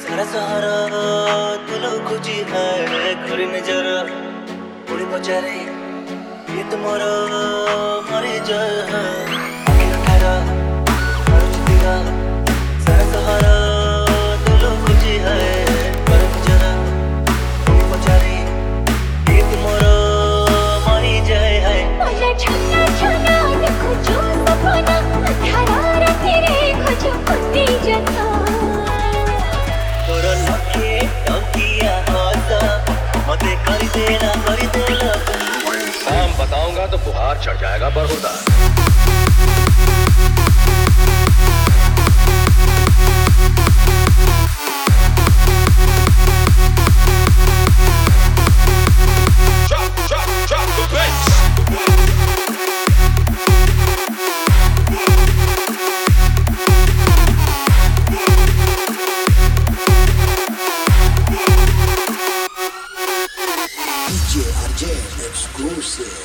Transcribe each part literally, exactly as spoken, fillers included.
सारा सहारा तुलो खोजी है घरी नजर पुरी पचारे ये तुम्हारा मरे जाए आखिर ठहरा मरुचिका सारा सहारा तुलो खोजी है घरी नजर पुरी पचारे ये तुम्हारा मरे जाए है मुझे छन्ना छन्ना देखो जो सपना अठारह रात रे खोजो कुत्ती जता नाम बताऊंगा तो बुखार चढ़ जाएगा बरहुदा। Exclusive.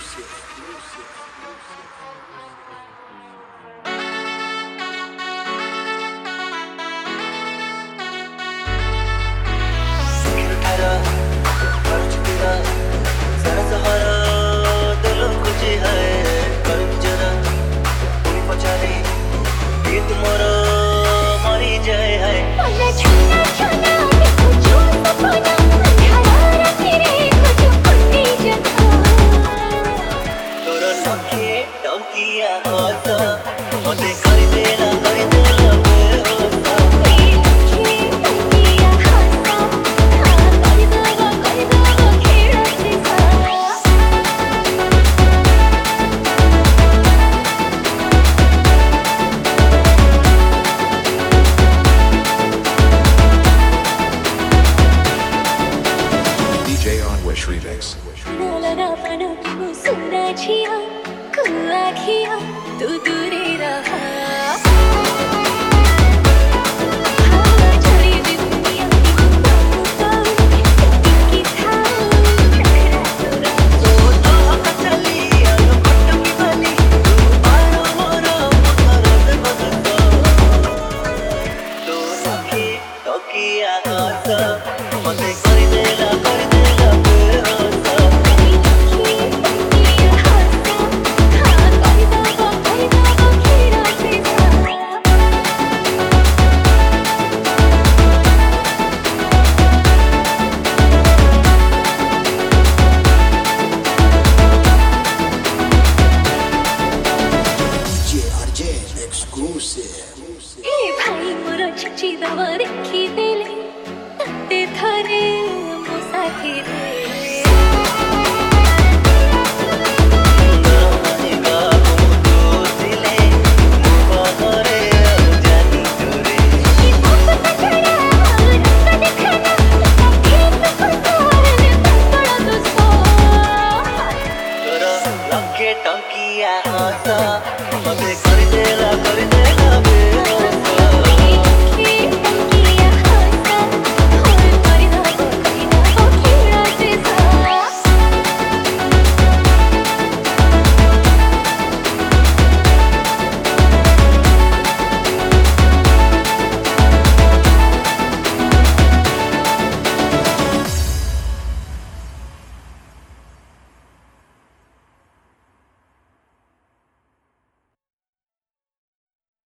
Remix. तू दूरी रहा ए भाई मोर छुची दवा देखी देले तते थरे मो साथी रे